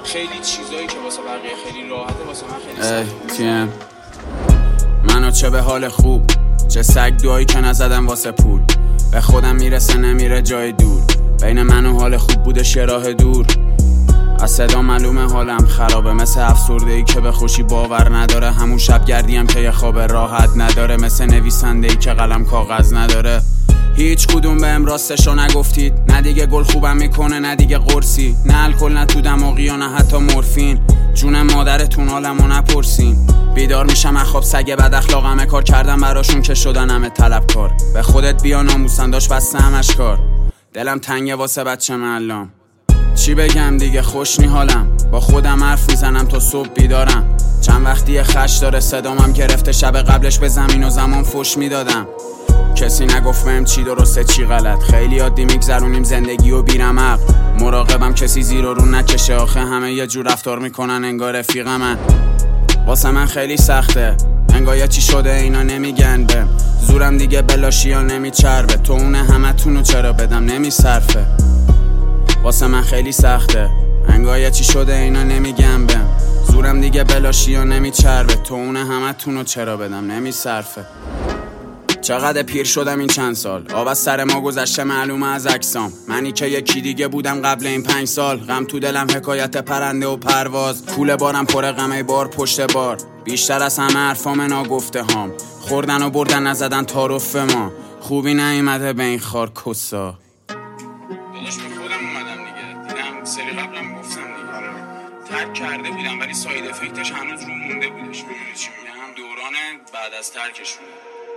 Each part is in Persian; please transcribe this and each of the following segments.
خیلی چیزایی که واسه بقیه خیلی راحته واسه من خیلی سخته. منو چه به حال خوب، چه سگ دوایی که نزدم واسه پول. به خودم میرسه نمیره جای دور، بین من و حال خوب بودش یه راه دور. از صدا معلومه حالم خرابه، مثل افسرده‌ای که به خوشی باور نداره. همون شب گردیم که یه خواب راحت نداره، مثل نویسنده‌ای که قلم کاغذ نداره. هیچ کدوم بهم راستشو نگفتید، نه دیگه گل خوبم میکنه نه دیگه قرصی، نه الکل نه تو دماغی و نه حتی مورفین. جون مادرتون حالمو نپرسین. بیدار میشم از خواب سگ بد اخلاقمه، کار کردم براشون که شدن همه طلبکار. به خودت بیا ناموسن داشت بسته همش کار. دلم تنگه واسه بچه معلم، چی بگم دیگه خوش نی حالم. با خودم حرف میزنم تا صبح بیدارم. چند وقتی خش داره صدامم گرفته، شب قبلش به زمین و زمان فوش میدادم. کسی نگفت بهم چی درسته چی غلط، خیلی عادی میگذرونیم زندگی و بیرمق. مراقبم کسی زیر و رو نکشه، آخه همه یه جور رفتار میکنن انگار رفیقمن. واسه من خیلی سخته، انگار یه چی شده اینا نمیگن بهم. زورم دیگه بلاشیا نمیچربه، تو اون همه تونو چرا بدم نمیصرفه. واسه من خیلی سخته، انگار یه چی شده اینا نمیگن بهم. زورم دیگه بلاشیا نمیچربه، تو اون همه تونو چرا بدم نمیصرفه. چقدر پیر شدم این چند سال، آب از سر ما گذشته معلومه از اجسام. منی که یکی دیگه بودم قبل این 5 سال. غم تو دلم حکایت پرنده و پرواز، کوله بارم پر غمه بار پشت بار. بیشتر از همه حرفام ناگفته هام، خوردن و بردن نزدن تعارف ما. خوبی نیومده به این خار کسا. داداش به خودم اومدم دیگه، دیدم سری قبلم گفتم دیگه ترک کرده بودم، ولی ساید افکتش هنوز رو مونده بودش. میدونی چی میگم؟ دوران بعد از ترکش بود.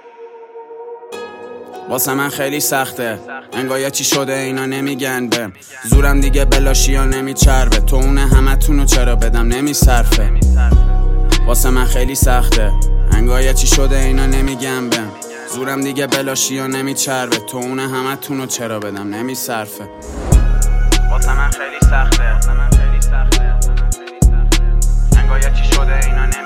واسه من خیلی سخته، انگار یه چی شده اینا نمیگن بهم. زورم دیگه بلاشیا نمیچربه، تو اون همه تونو چرا بدم نمیصرفه. واسه من خیلی سخته، انگار یه چی شده اینا نمیگن بهم. زورم دیگه بلاشیا نمیچربه، تو اون همه تونو چرا بدم نمیصرفه. واسه من خیلی سخته، انگار یه چی شده اینا